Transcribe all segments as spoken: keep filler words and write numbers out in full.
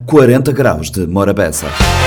quarenta graus de Morabeza.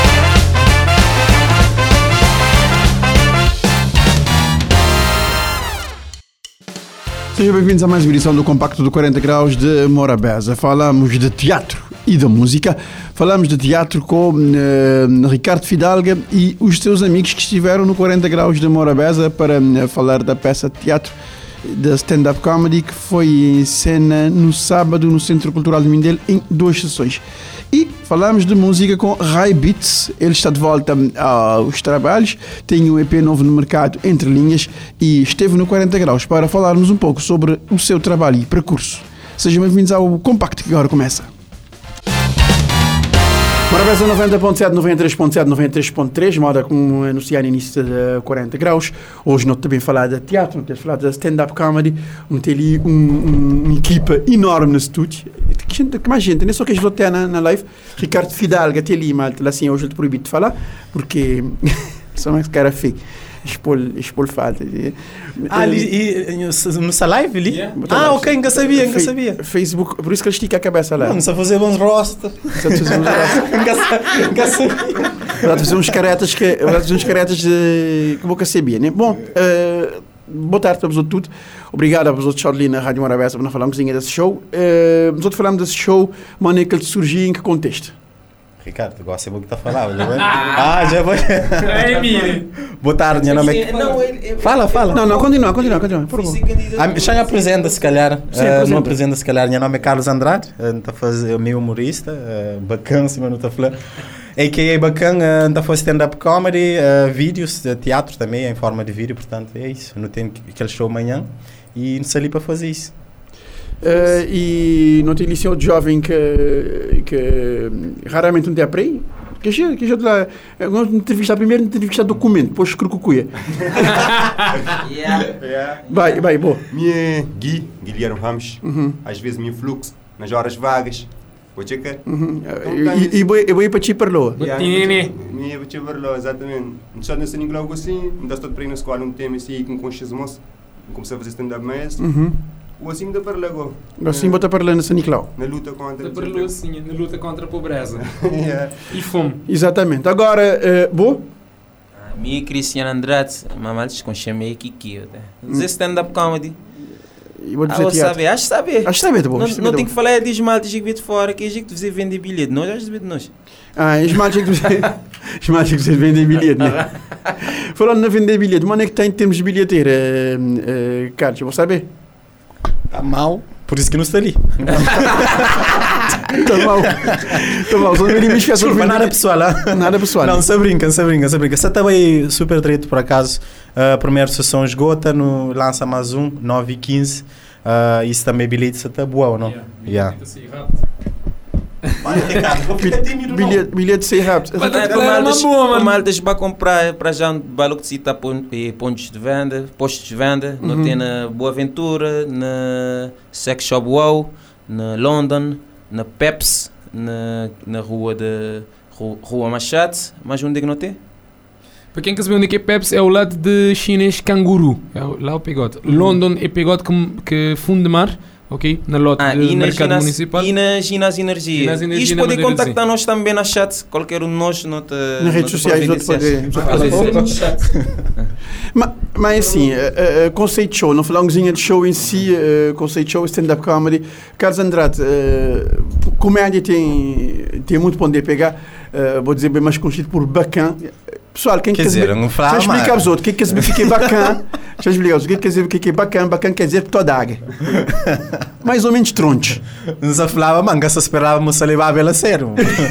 Sejam bem-vindos a mais uma edição do Compacto do quarenta graus de Morabeza. Falamos de teatro e da música. Falamos de teatro com uh, Ricardo Fidalga e os seus amigos que estiveram no quarenta graus de Morabeza para uh, falar da peça de teatro da stand-up comedy que foi em cena no sábado no Centro Cultural de Mindelo em duas sessões. E falamos de música com Rai Beats. Ele está de volta aos trabalhos, tem um E P novo no mercado, Entre Linhas, e esteve no quarenta graus para falarmos um pouco sobre o seu trabalho e percurso. Sejam bem-vindos ao Compacto que agora começa. Morabeza noventa ponto sete, noventa e três ponto sete, noventa e três ponto três, moda como anunciar no início de quarenta graus. Hoje não também falar de teatro, não ter falar de stand-up comedy, não ter ali um, um, uma equipa enorme no estúdio. Que, gente, que mais gente, nem só que a gente tem na, na live. Ricardo Fidalga, tem ali, mas assim, hoje eu te proibido de falar, porque só mais cara feio. Expor, expor falta. Ah, ali, e, nessa live ali? Yeah. Ah, ok, nunca sabia, nunca sabia. Facebook, por isso que ele estica a cabeça lá. Não, só fazer bons rostos. Só fazer uns rostos. Nunca sabia. Vou fazer uns caretas que, vou fazer uns caretas de, que nunca sabia, né? Bom, uh, boa tarde para vosotros tudo. Obrigado a vosotros ali na Rádio Morabeza por não falar um bocadinho desse show. Uh, vosotros falamos desse show, mas é que ele surgiu em que contexto? Ricardo, gosta muito de falar, já vai? Ah, já vai. É, Emílio. Boa tarde, meu nome é... Não, ele, ele, fala, fala. Não, não, continua, continua, continua. Por favor. Ah, já me apresenta, se calhar. Sim, uh, não apresenta, se calhar. Meu nome é Carlos Andrade, estou uh, fazendo meio humorista, uh, bacana, se não estou falando. A K A bacana, estou fazendo stand-up comedy, uh, vídeos, uh, teatro também, em forma de vídeo, portanto, é isso. Não tenho aquele show amanhã e não sei ali para fazer isso. Uh, e não tem lição de jovem que, que raramente não tem para aí? Que já, que já lá, vamos entrevistar primeiro, entrevistar documento, depois escrucucuia. yeah. Vai, vai, boa. Minha Gui, Guilherme Ramos, uhum. Às vezes meu fluxo, nas horas vagas, vou checar. Uhum. E eu vou ir para ti para lá. Minha vou te para lá, exatamente. Não só nesse nível algo assim, não dá todo para ir na escola, não tem assim, com consciência moça, comecei a fazer stand-up mesmo. Uhum. O assim da para lá agora. Assim bota para lá na São Nicolau. Na luta contra. Da para assim, na luta contra a pobreza. Yeah. E fome. Exatamente. Agora, uh, boa. Mi Cristiano Andrade, mamaltes com chamei Kiki, tá? Dizer stand-up comedy. E vou dizer ah, teatro. Saber, acho que saber. Acho que saber, tá bom. Não, não tem que falar de esmalte que de fora, que a gente precisa vender bilhete. Nós já de nós. Ah, esmalte que esmalte que você vende bilhete, né? Falando de vender bilhete, mas é que está em termos de bilheteira, uh, uh, Carlos, vou saber. Tá mal, por isso que não está ali. Tá mal. Tá mal, só me limite a sua nada pessoal. Nada pessoal. Não, se brinca, se brinca, se brinca. Você estava aí super trito por acaso. A uh, primeira sessão esgota, no lança mais um, nove e quinze. Uh, isso também bilhete está boa ou não? Yeah. yeah. Bilhete, bilhete sem rápido. O Maltas vai comprar para já um valor que cita pontos de venda, postos de venda, uhum. Não tem na Boa Ventura, na Sex Shop Wow, na London, na Peps, na, na rua de Rua Machado, mas onde é que não tem? Para quem quer saber onde é que é Peps, é o lado de chinês Canguru, é lá o pegote. Uhum. London é pegote que, que fundo de mar. Ok? Na lote ah, do mercado ginás, municipal. E na Ginásio Energia. Ginásio Energia. Isto podem contactar nós também na chat. Qualquer um de nós não te, nas redes sociais. Mas, mas assim, uh, uh, conceito de show, não falamos de show em si, uh, conceito de show, stand-up comedy. Carlos Andrade, uh, comédia tem, tem muito para onde pegar. Uh, vou dizer bem mais conhecido por bacana. Pessoal, quem quer quer dizer, não fala, deixa eu explicar aos outros. Quem quer saber o que é bacana? Deixa eu explicar. O que quer dizer o que é bacana? Bacana quer dizer toda água. Mais ou menos tronche. Não se falava, manga, só esperávamos a levar a vela sério.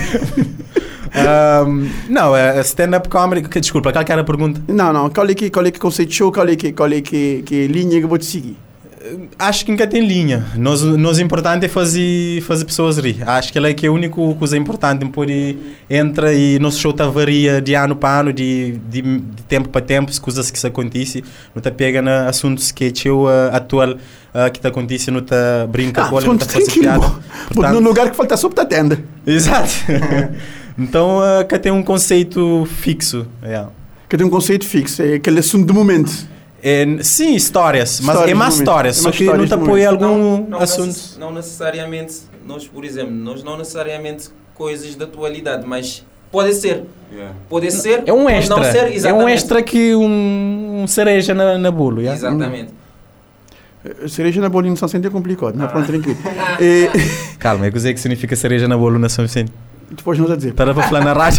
um, não, é stand-up comedy. Que, desculpa, qual que era a pergunta? Não, não. Qual é que qual é que conceito de show? Qual é que qual é que, que linha que eu vou te seguir? Acho que nunca tem linha. Nós, nós importante é fazer, fazer pessoas rir. Acho que ela é que é a única coisa importante. Por entra e nosso show tá varia de ano para ano, de, de, de tempo para tempo, coisas que se acontecem. Não tá pega na assuntos que é uh, atual uh, que tá acontecendo, não tá brinca ah, com não tá fazendo piada. Portanto, no lugar que falta sopa tá tenda. Exato. Então, uh, que tem um conceito fixo. Yeah. Que tem um conceito fixo, é aquele assunto do momento. É, sim, histórias, mas histórias é mais histórias, é só que não te apoia algum não, não assunto. Necess, não necessariamente, nós, por exemplo, nós não necessariamente coisas da atualidade, mas pode ser. Yeah. Pode ser, É um pode extra. não ser, É um exatamente. extra que um, um cereja na, na bolo. Yeah? Exatamente. Cereja na bolinha de São Vicente é complicado, não é? Pronto, tranquilo. E, Calma, eu sei que significa cereja na bolo na São Vicente. depois não a dizer. Para falar na rádio.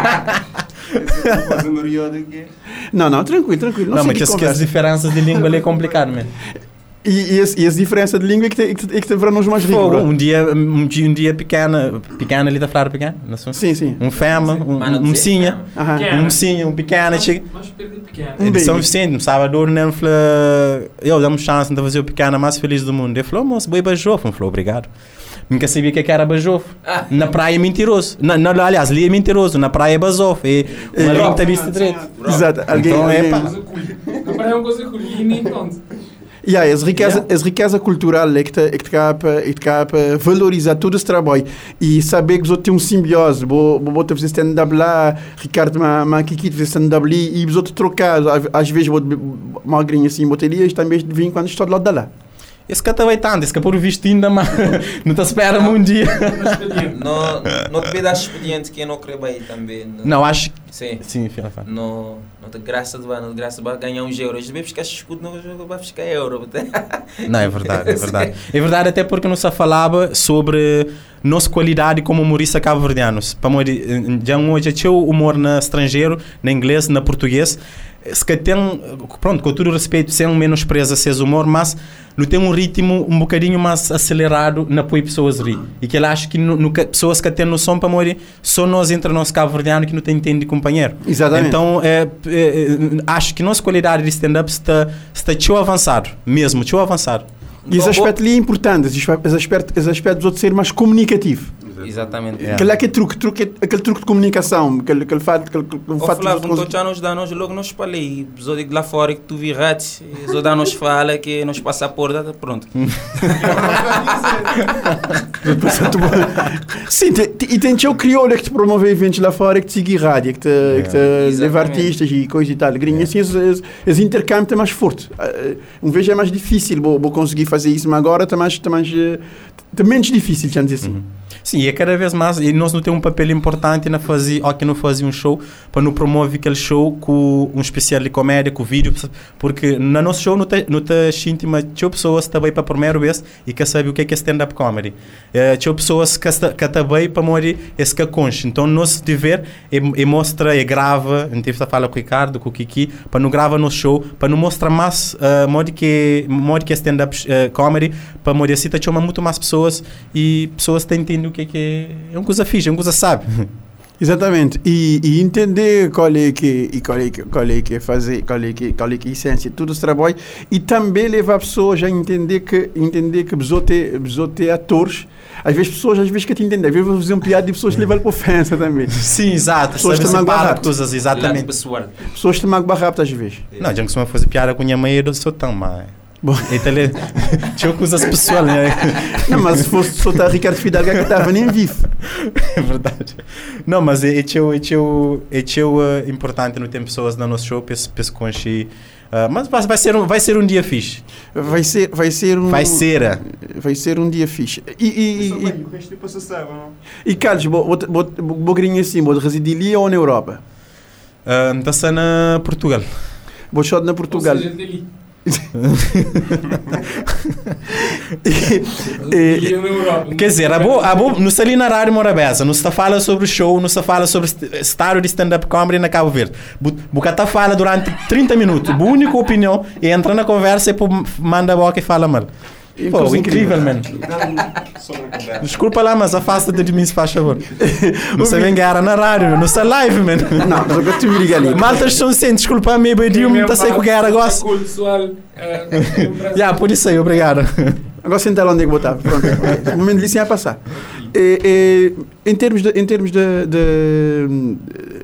Faz uma riada aqui. Não, não, tranquilo, tranquilo. Não, Não, sei mas que que, que as conversa. diferenças de língua ali é complicado, man. E, e, esse- e essa diferença de língua é que te, é que te, é que te verá nos mais ricos, Fogo, bro. um dia, um dia, um dia pequena, pequena ali da falar pequena, não sei. Sim, sim. Um fema, um, Mano, um mocinha, Aham. Pequena. um mocinha, um pequena, chega. Mas perdi pequeno. Um De São baby. Vicente, no Salvador, né? Ele falou, eu damos chance de fazer o pequena mais feliz do mundo. Ele falou, moço, boi bajofo. Ele falou, obrigado. Nunca sabia o que é que era bajofo. Na praia é mentiroso. Na, na, aliás, ali é mentiroso. Na praia é basofo. É uma língua que vista direito. Exato. Alguém, Então, é alguém, pá. Coisa cool. Não parece uma coisa cool. E nem pronto. Yeah, essa riqueza, Yeah. essa riqueza cultural é que te, é que te capa, é que te capa valorizar todo esse trabalho e saber que os outros têm um simbiose. Vou vou fazer stand-up lá, Ricardo Maquiqui fazer stand-up ali e os outros trocar. Às- Às vezes vou magrinho assim, boteria e também de vez em quando estou do lado de lá. Esse cara vai tanto, esse cara por visto ainda, mas não te espera um dia. Não, não te vê dar expediente que eu não creio aí também. Não, acho que. Sim. Sim, filha, fala. Não, não te graça de não te graça de ganhar uns euros. Deve ficar escudo, não vai ficar euro. Não, é verdade, é verdade. É verdade, até porque não se falava sobre nossa qualidade como humorista cabo-verdianos. Para morrer, já hoje tinha humor no estrangeiro, na inglês, na português. Se que tem, pronto, com todo o respeito, sem um menosprezo a seus humor, mas não tem um ritmo um bocadinho mais acelerado na apoio pessoas rir. E que ele acha que no, no, pessoas que têm noção para morrer, só nós entre nós cabo-verdianos que não tem entende de companheiro. Exatamente. Então, é, é, acho que nossa qualidade de stand-up está, está tão avançado, mesmo, tão avançado. E esse aspecto ali é importante, esse aspecto, esse aspecto, esse aspecto dos outros ser mais comunicativo. Exatamente. Yeah. Aquele, aquele, truque, truque, aquele truque de comunicação, aquele, aquele fato, aquele, aquele O fato Flávio, dos não outros- estou já nos dá, nós logo nos falei. Só digo lá fora que tu virrates, só dá nos fala que nos passaporte, pronto. Sim, te- te- e tem teu crioulo que te promove eventos lá fora, que te siga rádio, que te, que te leva Exatamente. artistas e coisa e tal. Grinha, assim, esse, esse, esse intercâmbio está mais forte. Uh, Um vez é mais difícil, vou, vou conseguir fazer isso, mas agora está mais, está mais, eh, está menos difícil, já dizer assim. Sim, e é cada vez mais, e nós não temos um papel importante na fazer, ou que não fazer um show, para não promover aquele show com um especial de comédia, com vídeo, porque no nosso show não está não tá íntima, tinha pessoas que também para a primeira vez e que sabem o que é que é stand-up comedy. Uh, tinha pessoas que que também para morrer esse que é conche. Então, nosso dever é, é mostrar, é grava, a gente está falando com o Ricardo, com o Kiki, para não gravar no show, para não mostrar mais uh, modo que modo que é stand-up uh, comedy, para morrer assim, tá chama muito mais pessoas e pessoas que entendem o que é que é, é uma coisa fixe, é uma coisa sabe. Exatamente. E, e entender qual é que e qual é que qual é que é fazer, qual é que qual é que é a essência de todo esse trabalho e também levar pessoas a entender que entender que pessoas ter pessoas ter atores. Às vezes pessoas às vezes que te entendem, às vezes vou fazer um piada e pessoas levam para ofensa também. Sim, exato. Pessoas Sabe também separar agarrar. coisas, Lado exatamente. pessoal. Pessoas te magoam rápido às vezes. Não, já que se eu fazer piada com minha mãe, eu sou tão má. Bom. Então, ele- tinha coisas pessoais, né? Não, mas se fosse soltar Ricardo Fidalgo que estava nem vivo. É verdade. Não, mas é, é, teu, é, teu, é teu, uh, importante não ter pessoas no nosso show, penso, penso que uh, mas vai, vai, ser um, vai ser um dia fixe. Vai ser vai ser um Vai ser. uh, vai ser um dia fixe. E e, Só e, bem, o resto depois se sabe, não? e, e Carlos, vou vou vou- vou grinha assim, vou residir ali ou na Europa? Uh, Está-se na Portugal. Vou só na Portugal. Ou seja, dele. E- E na Europa. Quer dizer, a bo, a bo, não se ali na Rádio Morabeza, não se fala sobre o show, não se fala sobre estádio de stand-up comedy na Cabo Verde. O cara fala durante trinta minutos, a única opinião, e entra na conversa e pô, manda a boca e fala mal. Pô, Coisa incrível, man. Só na conversa. Desculpa lá, mas afasta-te de mim, se faz favor. Não se vem ganhar na rádio, não se live, man. Não, mas agora tu me liga ali. Maltas estão sem, desculpa, me pediu, me está sem com guerra gosto. Cool, pessoal. eh, Já, por isso aí, obrigado. Agora sentar onde é que vou estar. Pronto. O momento de licença a passar. E, e, em termos de, em termos de, de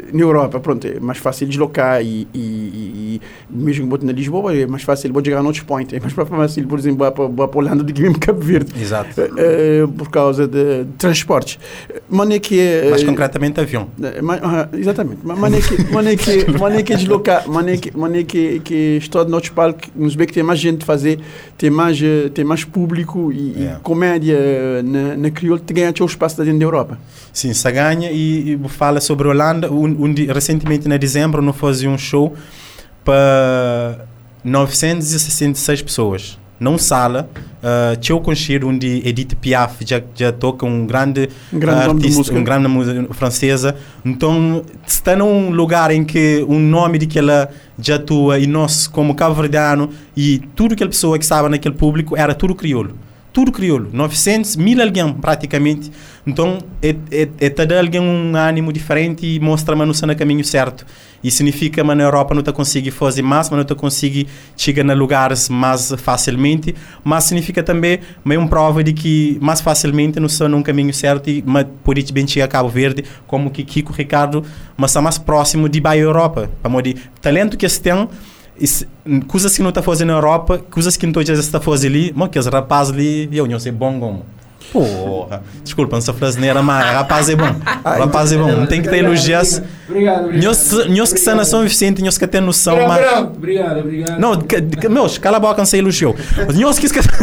na Europa, pronto, é mais fácil deslocar e, e, e, e mesmo que na Lisboa é mais fácil vou chegar a outros pontos, é mais fácil, por exemplo, para, para a Holanda do que mesmo Cabo Verde. Exato. Uh, por causa de, de transportes. Mas é que é... Mais concretamente avião. Mas, uh, exatamente. Mas é que mas é que mas é que deslocar, mas é que mas é que que estou no outro palco, nos vê que tem mais gente a fazer, tem mais tem mais público e, Yeah. e comédia na, na crioula te ganha o espaço da dentro da Europa. Sim, se ganha e, e fala sobre a Holanda. Um, um, recentemente, em dezembro, não fazia um show para novecentas e sessenta e seis pessoas. Num sala, uh, tinha o concerto onde Edith Piaf já, já toca um grande, Um grande nome de artista, música. um grande música francesa. Então, está num lugar em que o nome daquela já atua e nós, como cabo-verdiano, e tudo aquela pessoa que estava naquele público era tudo crioulo. Tudo crioulo, novecentos, mil alguém praticamente. Então, é, é, é ter alguém um ânimo diferente e mostra-me no no caminho certo. E significa que na Europa não te consegue fazer mais, mas não te consegue chegar a lugares mais facilmente, mas significa também meio uma prova de que mais facilmente não está num caminho certo e por isso bem chegar a Cabo Verde, como que Kiko Ricardo, mas está mais próximo de Bahia Europa. Para de talento que eles têm, coisas que não está fazendo na Europa, coisas que não está fazendo ali, mas que os rapazes ali, eu não sei bom como. Porra, desculpa, essa frase não era má, rapaz é bom, rapaz é bom, não tem que ter elogios. Obrigado, obrigado. Nós que são na São Vicente, nós que têm noção, mas... Obrigado, obrigado. Não, que- que- meus, cala a boca, não sei elogiou. Nós que...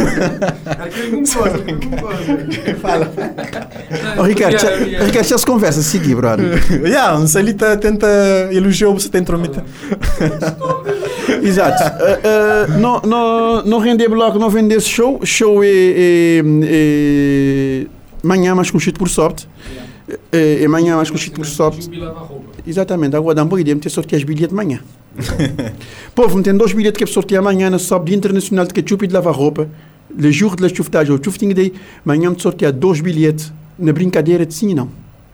Fala. Oh, Ricardo, já, Ricardo, já se conversa, seguir, brother. Yeah, não sei, ele tá, tenta elogiou, você tem intrometer. Exato. Uh, uh, não, não, não render bloco, não vender esse show. Show é, é, é manhã mais conhecido por sorte. É, é manhã mais conhecido por sorte. Exatamente. Agora dá uma boa ideia meter sortear as bilhetes de manhã. Povo, tem dois bilhetes que é sortear amanhã na Sob Dia Internacional de Ketchup e de Lavar Roupa. Le jour de la chuftage, o chufting day. Manhã me sortear dois bilhetes na brincadeira de sim não.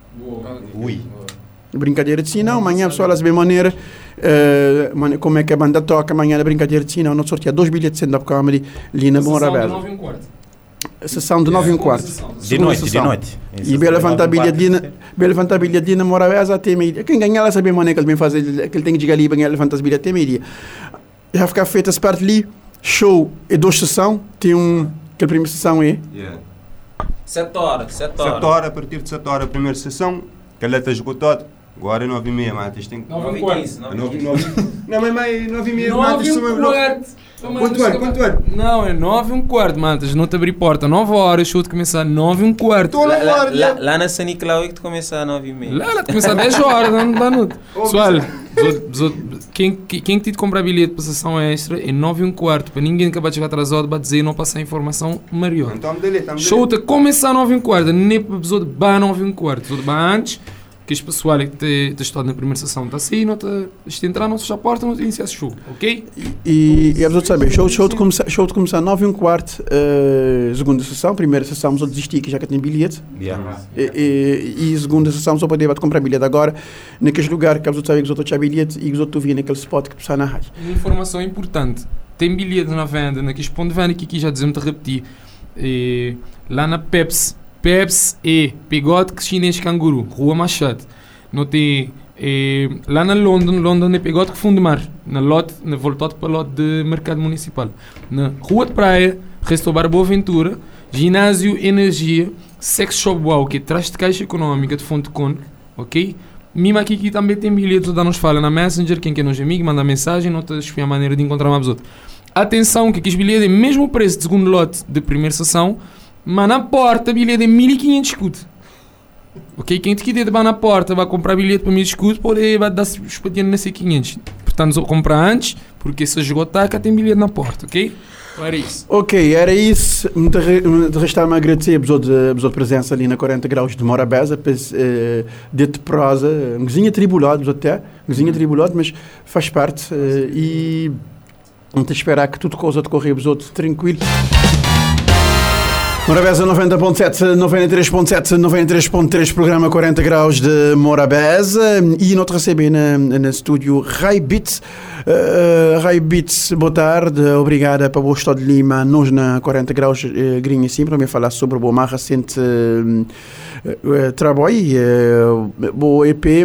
Ui. Brincadeira de sim não. Amanhã pessoal a saber maneira. Uh, man- como é que a banda toca amanhã na brincadeira de sim não. Não sortear dois bilhetes de stand-up comedy ali na Bom Rabelo. Sessão de nove e um quarto. De Segunda noite, de sessão. noite. E bem levantar a bilha de bem levantar a bilha de na Morabeza até meio. Quem ganhar lá saber maneira que ele vem fazer, que ele tem que chegar ali e ganhar levantar as bilhas até meio dia. Já ficar feita essa parte ali, show e duas sessões, tem um, que a primeira sessão é Yeah. Sete horas, sete horas. sete horas, a partir de sete horas, a primeira sessão, que ela está esgotada. Agora é nove e meia, mas tem que... Nove e quinze, Ah, nove e nove. Não, mas mais nove e meia, Nove matas, e são um mais bloco. quarto. Quanto é? Quanto é? Não, é nove e um quarto, Mantas. Não te abrir porta. Nove horas, show de começar nove e um quarto. Estou Lá, na lá, hora, lá, já. lá na São Nicolau é que tu começa às nove e meia. Lá, lá, te começar dez horas, não dá nudo. Pessoal, zot- zot- quem quem que te comprar bilhete para sessão extra é nove e um quarto. Para ninguém acabar de chegar atrasado, vai dizer e não passar informação maior. Então, dele, então, dele. Show te começar nove e um quarto. Nem para pessoa de bar nove e um quarto. Pessoa de bar antes. Que este pessoal que te, te está na primeira sessão está assim, não te, te entrar, não fecha a porta, não te inicia esse show, ok? e, e a pessoa sabe, show, show, de começar, show de começar nove e um quarto, uh, segunda sessão, primeira sessão, mas eu desisti que já que tem bilhete. Yeah. E, e, e segunda sessão só poder comprar bilhete agora, naqueles lugares que a pessoa sabe que os outros tinham bilhete e os outros viam naquele spot que precisa na rádio. Uma informação importante. Tem bilhete na venda, naqueles pontos de venda que aqui já dizemos, te repetir. E, lá na Pepsi, Pepsi e Pegode Chinês Canguru, Rua Machado. Não tem, e, lá na London, London é Pegode que Fundo Mar, na lote, na voltado para o lote de mercado municipal. Na Rua de Praia, Restaurante Boa Ventura, Ginásio Energia, Sex Shop Wow, que é traz de caixa económica de Fonte Con, ok? Mima aqui que também tem bilhete, dá nos fala na Messenger, quem quer nos amigo, manda mensagem, não te a maneira de encontrar uma pessoa. Atenção que aqui os bilhetes é mesmo preço de segundo lote de primeira sessão, mas na porta bilhete é mil e quinhentos escudo. Ok? Quem te quiser vai na porta, vai comprar bilhete para mil escudo, pode vai dar espadinha nesse quinhentos. Portanto, só comprar antes, porque se esgotar, cá tem bilhete na porta, ok? Então era isso. Ok, era isso. De, re, de restar-me a agradecer a pessoa de, a pessoa de presença ali na quarenta graus de Morabeza, uh, de prosa, um cozinha tribulado, até, um cozinha tribulado, mas faz parte. Uh, e não te esperar que tudo coisa de correr os outros tranquilo. Morabeza noventa ponto sete, noventa e três ponto sete, noventa e três ponto três, programa quarenta graus de Morabeza. E nós recebemos na, na estúdio Rai Beats. Uh, Rai Beats, boa tarde, obrigada para o Estado de Lima. Nós na quarenta graus uh, grinha assim, para me falar sobre o mais recente uh, uh, trabalho, uh, o E P uh,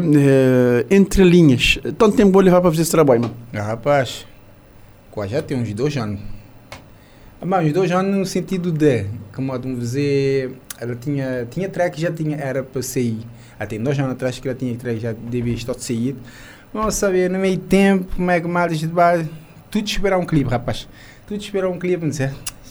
Entre Linhas. Tanto tempo vou levar para fazer esse trabalho, mano? Ah, rapaz, quase já tem uns dois anos. Mas uns dois anos no sentido de, como vamos dizer, ela tinha, tinha track que já tinha, era para sair. Até dois anos atrás que ela tinha track já devia estar saído. Vamos saber no meio tempo como é que mais de base. Tudo esperar um clipe, rapaz. Tudo esperar um clipe, não sei.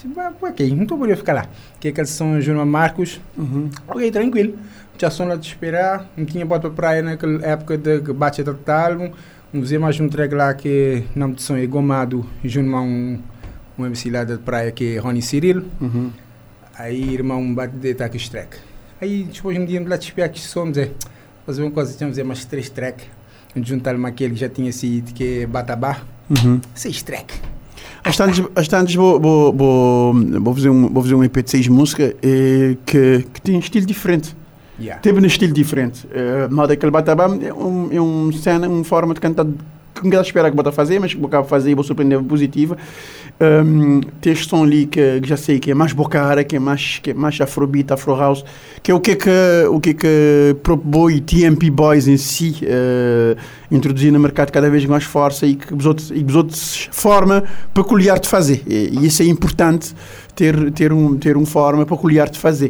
Ok, não estou por ficar lá. Que aqueles são João Marcos. Uhum. Ok, tranquilo. Já só lá de esperar. Não tinha bota para praia naquela época de que bate todo álbum. Vamos ver mais um track lá que não de som é Gomado. João um. Um M C lá da praia que é Rony Cirilo. Uhum. Aí, irmão, bate de ataque os track. Aí, depois um dia, lá te esperar que somos, é, fazer uma coisa, temos mais três track. Juntar-me aquele que já tinha saído, que é Batabá. Uhum. Seis track. Às tantas, às tantas vou, vou, vou, vou, fazer um, vou fazer um E P de seis músicas eh, que, que tem um estilo diferente. Yeah. Teve um estilo diferente. Uh, mas aquele Batabá é um, é um cena, uma forma de cantar que ninguém espera que vou fazer, mas que vou fazer e vou surpreender positiva. Um, tem este som ali que, que já sei que é mais bocara, que é mais, que é mais afrobeat, afro house, que é o que é que o que é que Prop Boy e T M P Boys em si uh, introduzir no mercado cada vez mais força e que os outros, e os outros forma peculiar de fazer. E, e isso é importante, ter, ter, um, ter uma forma peculiar de fazer.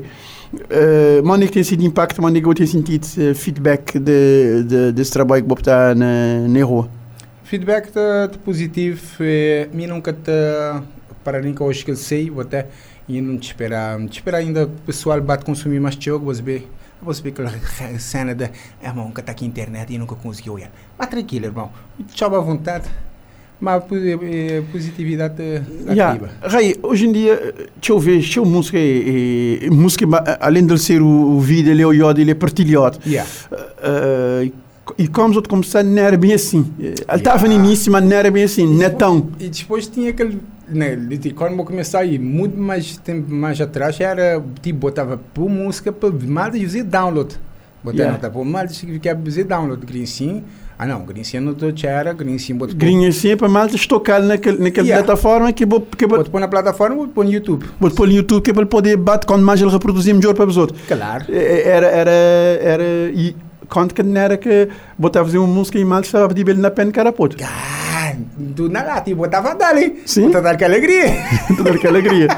Uh, Mano, que tem sido impacto, mano, que eu tenho sentido uh, feedback de, de, desse trabalho que vou botar na, na rua. Feedback de, de positivo, é, mim nunca te para nem que hoje que eu sei, vou até e não te esperar, te esperar ainda o pessoal bate consumir mais jogo, você vê, você vê aquela cena de, irmão, nunca está aqui na internet e nunca conseguiu olhar. Mas tranquilo, irmão, tchau à vontade, mas é, positividade yeah. ativa. Rai, hoje em dia, deixa eu ver, deixa eu música, é, é, música além de ser o, o vídeo, ele é o iode, ele é partilhado. Yeah. Uh, uh, E como os outros começaram, não era bem assim. Ele estava yeah. no início, mas não era bem assim, não é tão. E depois tinha aquele. Né, quando eu comecei a ir muito mais tempo mais atrás, era tipo, botava por música para mal de fazer download. Botava yeah. por mal de fazer download. Grincinho. Ah não, Grincinho não estou era, Grincinho botou. Grincinho é para mal de estocar naquela naquele yeah. plataforma que vou. Vou pôr na plataforma, vou pôr no YouTube. Vou pôr no YouTube que é para ele poder bater quando mais ele reproduzir melhor para os outros. Claro. Era. era, era e, quando que não era que botava fazer uma música e mal estava a pedir ele na pena carapoto. Ah, do nada, tipo, botava dali. Sim. Botava dar que alegria. Botava que alegria.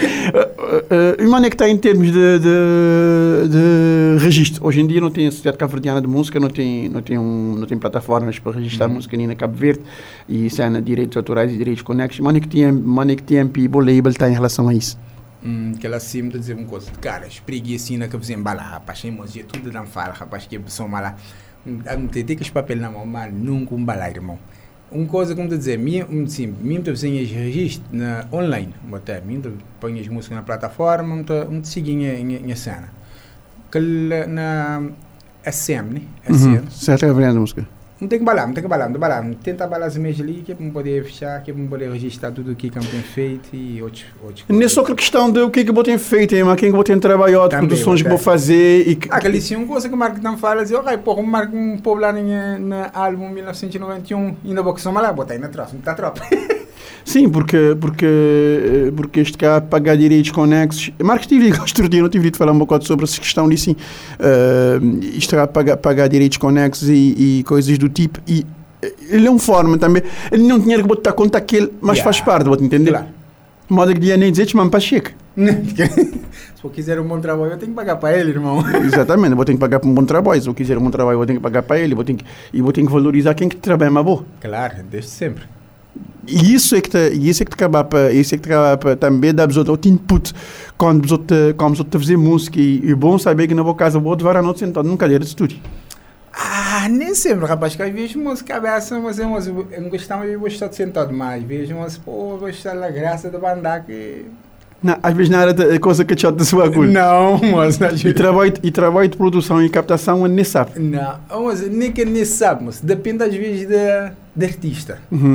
E uh, uh, uh, é que está em termos de, de, de registro. Hoje em dia não tem a Sociedade Cabo-Verdiana de Música, não tem, não tem, um, não tem plataformas para registrar uhum. música nem na Cabo Verde e cena de direitos autorais e direitos conexos. Mas é que tem, mas é que tem o label está em relação a isso. Hum, que ela sempre está a dizer uma coisa, cara, espreguiçina que você embala, rapaz, tem música, tudo não fala, rapaz, que a pessoa mala, não tem que os papéis na mão, mas nunca um balai, irmão. Uma coisa como te dizer, mim, sim, mim estou fazendo registro na online, até, mim estou põe as músicas na plataforma, não estou seguindo a cena. Que na S M, né? S M. Certo, é a música. Não tem que balar, não tem que balar, não tem que balar. Tenta balar as mesmas ali, que é para poder fechar, que é para poder registrar tudo o que eu tenho feito e outros coisas. Não é só a questão de o que é que eu tenho feito, mas quem que eu tenho trabalhado, produções que vou fazer e que... Ah, aquela sim, uma coisa que o Marco não fala, diz, ok, porra, o Marco um povo lá na álbum mil novecentos e noventa e um, ainda vou que soma lá, bota aí na troça, não está tropa. Sim, porque, porque, porque este cá pagar direitos conexos. Marcos, tive outro dia, não tive de falar um bocado sobre essa questão de sim. Uh, isto cá pagar, pagar direitos conexos e, e coisas do tipo. E ele é uma forma também. Ele não tinha que botar conta aquele, mas yeah. faz parte, vou entender. Claro. Modo que dia nem dizer, mas para cheque. Se eu quiser um bom trabalho, eu tenho que pagar para ele, irmão. Exatamente, eu vou ter que pagar para um bom trabalho. Se eu quiser um bom trabalho, eu vou ter que pagar para ele. Vou ter que, e vou ter que valorizar quem que trabalha mais bom. Claro, desde sempre. E isso é que te, isso é que te acaba para, isso é que te acaba para também dar outro input quando os outros quando os outros fazer música e é bom saber que na boa casa vou levar a noite sentado numa cadeira de estúdio. Ah, nem sempre, rapaz, que às vezes música cabeça, mas eu não gostava de estar sentado mais, vejo mas pô, vou estar na graça da banda que não, às vezes não era coisa que te da sua agulha. Não, mas e trabalho e trabalho de produção e captação nem sabe. Não, mas nem que nem sabe, mas depende às vezes da de artista. Uhum.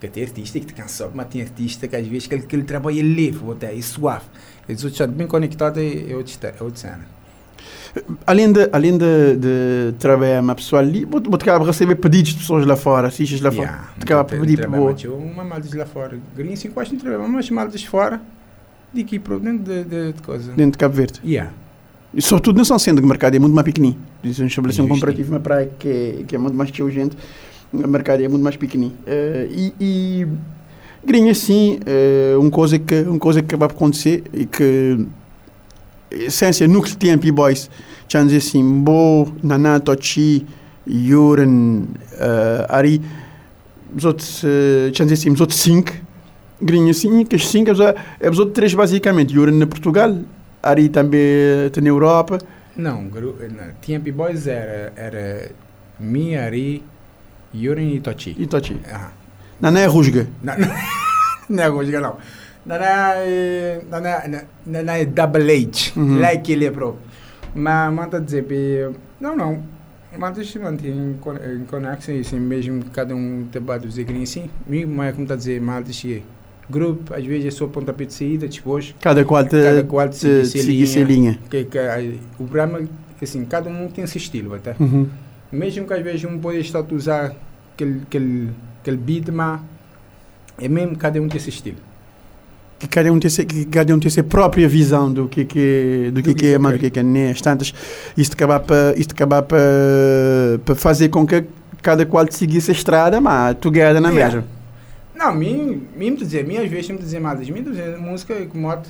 Que tem artista que te cansa, mas tem artista que às vezes que ele, que ele trabalha leve, é suave. Eles estão bem conectados, é outra cena. Além de, além de, de trabalhar uma pessoa ali, você acaba receber pedidos de pessoas lá fora, assistes lá fora. Yeah, Você acaba a pedir para você. Uma malta lá fora. Gringo assim, quase não trabalha, mas maltas fora, de aqui para dentro de, de, de coisa. Dentro de Cabo Verde. Yeah. E sobretudo não são sendo que o mercado é muito mais pequenininho. Diz um estabelecimento Justo. comparativo na praia que é, que é muito mais cheio de gente. O mercado é muito mais pequenininho. Uh, e, e Gringo assim, uh, uma coisa que uma coisa que acaba por acontecer e que a essência, núcleo de tempo e boys, já dizer assim, Bo, Naná, Tochi, Yuren, uh, Ari, os outros, uh, já dizer assim, os outros cinco, Gringo assim, que os cinco, é os outros três basicamente, Yuren na Portugal, Ari também está na Europa. Não, T M P Boys era, era Mi, Ari, Yurin e Tochi. E Tochi. Ah. Naná é rusga. Não, não, não é rusga, não. Naná é, Naná, Naná é double H, Uhum. lá é que ele é próprio. Mas, manda dizer, não, não. Mas se mantém em conexão, assim, mesmo cada um debate dizer que nem assim. Mas, como está a dizer, malta, grupo, às vezes é só pontapé de saída, tipo hoje. Cada qual te, cada qual te, te, te seguir essa linha. Que, que, o programa, assim, cada um tem seu estilo, até. Uhum. Mesmo que às vezes um pode estar a usar aquele, aquele, aquele beat, mas é mesmo cada um tem seu estilo. Que cada um tem se, que cada um tem a sua própria visão do que que do que, que é mais do que que é né, tantas isto acabar para isto acabar para para fazer com que cada qual seguisse a estrada, mas together na Yeah. mesma. Não, mim, mim dizer, mim às vezes me dizer mais, mim dizer música que moto,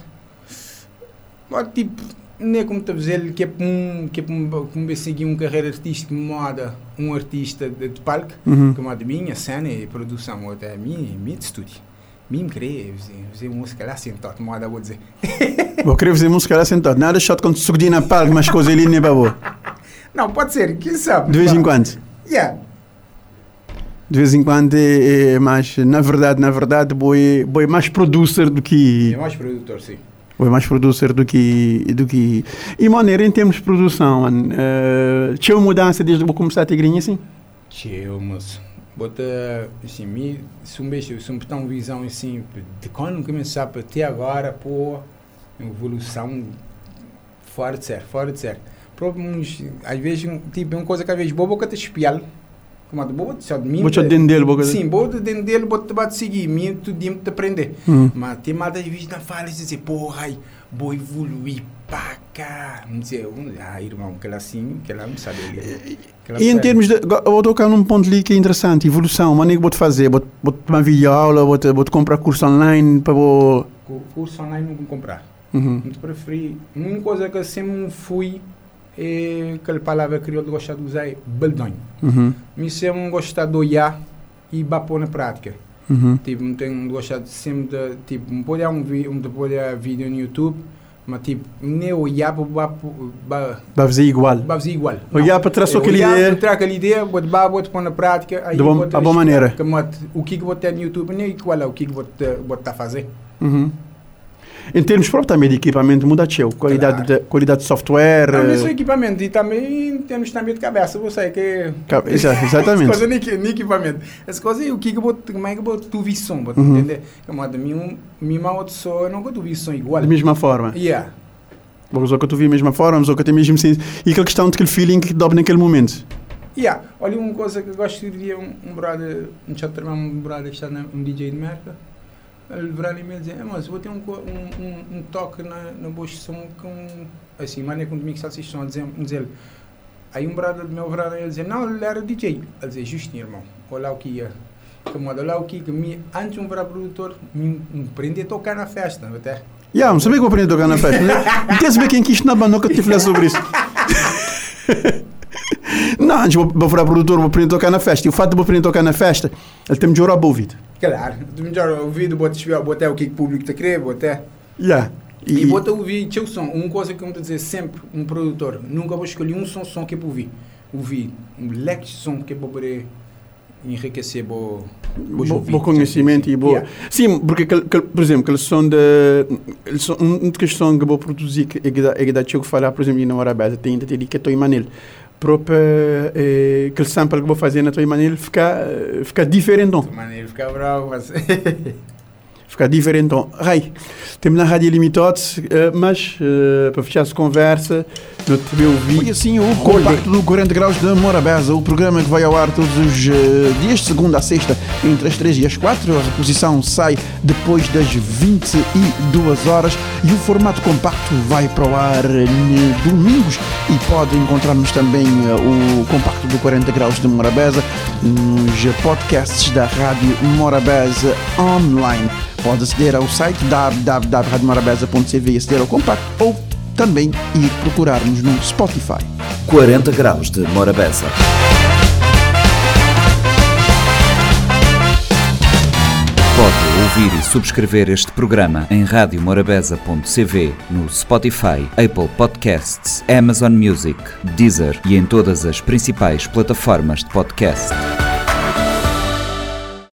moto tipo, não é como te dizer que é um que é um como seguir uma carreira artística moda, um artista de, de palco, Uhum. que moda minha cena e produção até mim, mim de estúdio. Mim querer fazer música lá sentado, moda vou dizer. Vou querer fazer música lá sentado, nada shot quando sucedi na palco, mas coisa ali nem para boa. Não, pode ser, quem sabe. De vez em quando. Yeah. De vez em quando é, é mais, na verdade, na verdade, boi boi mais producer do que É mais produtor, sim. boi mais producer do que do que e maneira em termos de produção, mano. Uh, tinha uma mudança desde que vou começar a ter grinha assim. Tchau, moço. Bota, assim, me, se um beijo, se um botar uma visão assim, de quando começar para até agora, pô, evolução fora de sério, fora de sério. Problemas, às vezes, tipo, uma coisa que às vezes boba que te espial, como a boba, só de mim. Vou te dentro dele, boca. Sim, boba dentro dele, bota te bate seguir, mim, tu de te aprender. Hum. Mas tem mais às vezes na fala e dizer, porra, ai, vou evoluir pra cá. Não sei, ah, irmão, que ela assim, que ela não sabe ali. E em termos de, eu vou tocar num ponto ali que é interessante, evolução, mas nem que vou te fazer, vou vou tomar vídeo aula, vou te vou te comprar curso online para vou. Curso online não vou comprar. Uhum. Muito preferi. Uma coisa que eu sempre fui é aquela palavra que eu gosto de usar é beldonho. Uhum. Me sempre gostar de olhar e bapor na prática. Uhum. Tipo, não tenho gostado sempre de, tipo, não pode um vídeo, não pode vídeo no YouTube, mas tipo, nem olhar para Vai fazer igual. fazer igual. Olhar para trás só aquela olhar ideia. para trás aquela ideia, vou dar, vou pôr na prática, aí De bom- vou a boa maneira. Que, mate, o que que vou ter no YouTube, nem qual é o que que vou ter, vou estar a fazer. Uhum. Em termos próprios também de equipamento muda teu, qualidade Claro. de qualidade de software. Não, eh, isso é equipamento e também em termos também de cabeça, você que Ca- exa- exatamente. Essa coisa nem que- nem equipamento. Essa coisa é o que que eu vou, como é que eu vou tu visão, vou Uhum. entender? Como a mim, minha outra só, eu não vou tu visão igual. da mesma forma. Yeah. Vou usar que eu te vi da mesma forma, usar que eu tenho mesmo sim. E aquela questão daquele feeling que dobra naquele momento. Yeah. Olha uma coisa que eu gosto de dizer, um, um brother, um chat um brother que está na, um D J de merda. Ele virá em mim e dizer, é, mas vou ter um, co- um, um, um toque na, na boa som com, assim, maneira como mixar vocês estão a dizer, dizer. Aí um brother do meu brother, ele dizia, não, ele era D J. Ele dizia, justinho, irmão, olha o que ia. Como olha o que, que me, antes um virar produtor, me, me prende a tocar na festa, até. Já, não sabia que vou aprender a tocar na festa. Não quer saber quem quis na banda, nunca te falar sobre isso. Não, antes vou, vou virar produtor, vou aprender a tocar na festa. E o fato de vou aprender a tocar na festa, ele tem melhor a ouvido. Claro, tu melhor ouvido, bota, bota o que o público te quer, bota. Já. E, e bota ouvir teu som. Uma coisa que eu vou dizer sempre, um produtor, nunca vou escolher um som, som que é para ouvir. Ouvir um leque de som que é para poder enriquecer o Bom conhecimento e boa. Yeah. Sim, porque, aquele, aquele, por exemplo, aquele som de. Aquele som, um dos sons que eu vou produzir, que é que dá que eu falar, por exemplo, na hora aberta, tem que ter que estou em Manel. própria eh, aquele sample que vou fazer na tua maneira fica fica diferente. Maneiro, fica bravo, mas... Fica diferente. Então, Rai, temos na Rádio Limitotes, uh, mas uh, para fechar essa conversa, eu te ouvi. E assim, o compacto do quarenta graus de Morabeza, o programa que vai ao ar todos os uh, dias, de segunda a sexta, entre as três e as quatro. A reposição sai depois das vinte e duas horas e o formato compacto vai para o ar uh, domingos e pode encontrarmos também uh, o compacto do quarenta graus de Morabeza nos podcasts da Rádio Morabeza online. Pode aceder ao site w w w ponto rádio morabeza ponto c v e aceder ao compacto ou também ir procurar-nos no Spotify. quarenta graus de Morabeza. Pode ouvir e subscrever este programa em rádio morabeza ponto c v, no Spotify, Apple Podcasts, Amazon Music, Deezer e em todas as principais plataformas de podcast.